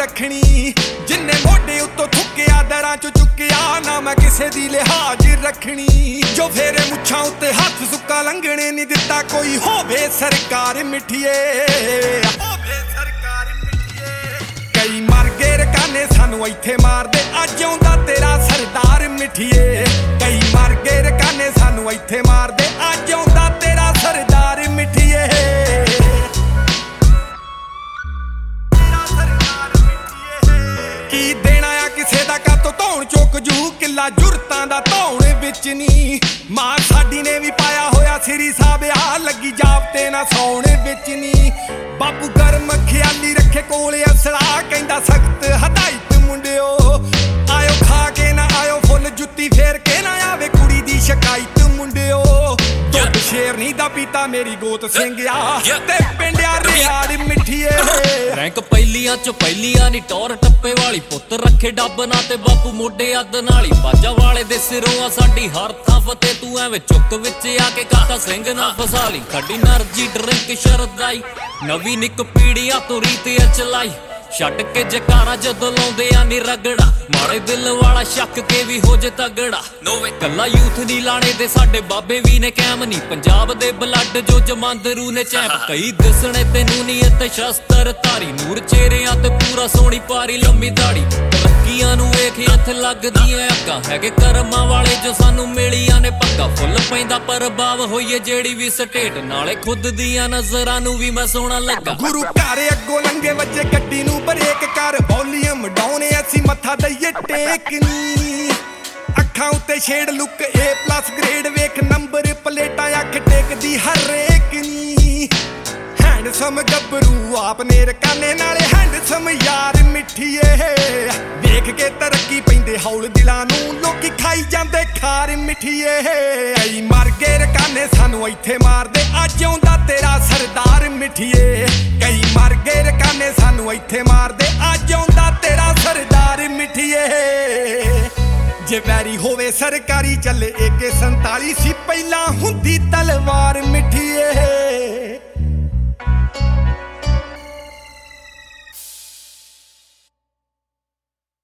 रखनी जिन्ने मोढे उत्तों थुक्किया दरां चों चुक्किया ना मैं किसे दी लिहाज रखनी जो फेरे मुच्छां उत्ते हत्थ सुक्का लंघने नहीं दिता कोई होवे सरकार मिठिए कई मर गए रकाने सानू इत्थे मारदे अज आउंदा तेरा सरदार मिठिए कई मर गए रकाने सानू इत्थे मारदे अज आउंदा तेरा सरदार मिठिए की देना आ किसे दा कातों धौण चुक जू किला जुरतां दा धौण विच नी मां साडी ने भी पाया होया सिरी साबिया लगी जापते ना सौण विच नी बापू गर्म ख्याली रखे कोले असला कहंदा सख्त हदायत मुंडियो आयो खा के ना आयो फुल जुत्ती फेर के ना आवे कुड़ी दी शिकायत मुंडियो दुध शेरनी दा पीता मेरी गोत सिंघिया ते पिंडिया रियाड़ मिठिए रैंक पहिलियां चो पहिलियां नी टौर टप्पे वाली पुੱਤ रखे डब ना ते बापू मोढे अद नाली बाजा वाले दे सिरों आ साडी हर थां फते तू एवें चुक विच आके काका सिंह ना फसाली खड़ी नरजी ड्रिंक शरदाई नवी निक पीड़ियां तो रीत चलाई छड्ड के जकारा जदों लाउंदे आ नी रगड़ा माड़े दिल वाला शक के भी हो जे तगड़ा नोवे कल्ला यूथ नी लाने दे साडे बाबे भी ने कैम नी पंजाब दे ब्लड जो जमांदरू ने चैंप कई दिसणे तैनू नी ते शस्त्र तारी नूर चेहरियां ते पूरा सोहणी पारी लंबी दाड़ी तरक्कियां नू वेख हथ लगदियां अक्कां हैगे करमां वाले जो सानू मिलियां ने पक्का फुੱਲ पैंदा प्रभाव होईए जेड़ी भी स्टेट नाले खुद दियां नज़रां नू भी मैं सोहना लगा गुरु घर अगों लंघे वजे गड्डी नू ब्रेक कर वॉल्यूम डाउन असी मत्था दईए टेकनी अखां उत्ते छेड़ लुक A+ ग्रेड वेख नंबर प्लेटां अख टेकदी हरेक नी हैंडसम गबरू आपने रकाने नाले हैंडसम यार मिठिए वेख के तरक्की पैंदे हौल दिलां नू लोकी खाई जांदे खार मिठिए कई मर गए रकाने सानू इत्थे मारदे अज आउंदा तेरा सरदार मिठिए कई मर गए रकाने सानू इत्थे मारदे अज आउंदा तेरा सरदार मिठिए जे वैरी होवे सरकारी चले AK-47 सी पहला हुंदी तलवार मिठिए।